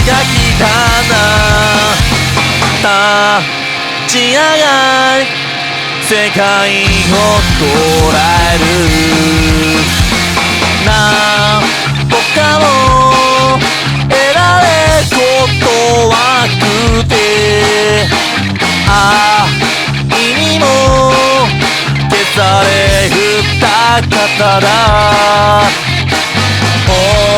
が来たな。立ち上がり世界を捉える。なんとかも得られることはなくて、愛にも消された方だ。同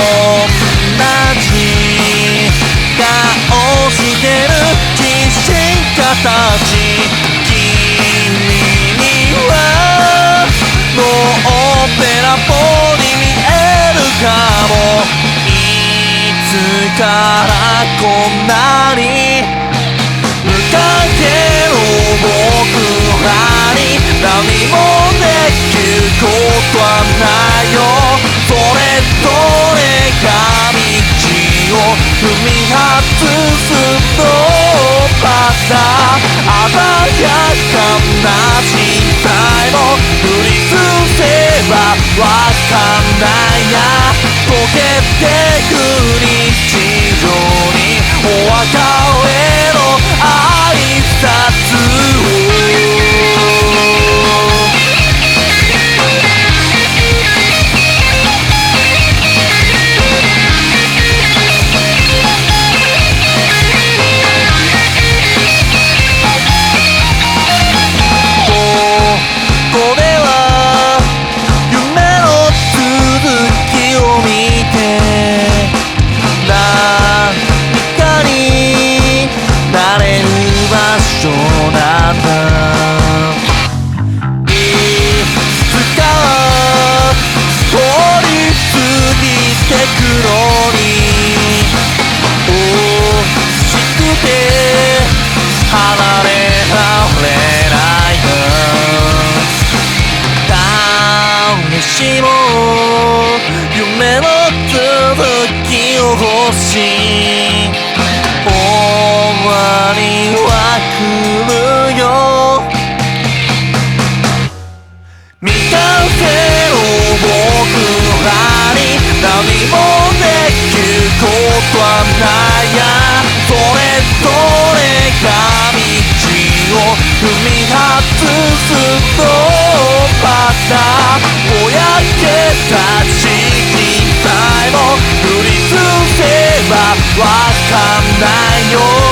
じ顔してるきしんかたち、君にはノーペラっぽに見えるかも。いつからこんなに無関係の僕らに何もできることはないよ。それぞれが道を踏み外すのまた鮮やかな時代も振り捨てばわかんないや。溶けてく日常にお別れの挨拶を。夢の続きを欲しい。終わりは来るよ。未完成の僕らに何もできることはないや。それぞれが道を踏み外すのまたぼやけた時代も振り捨てばわかんないよ。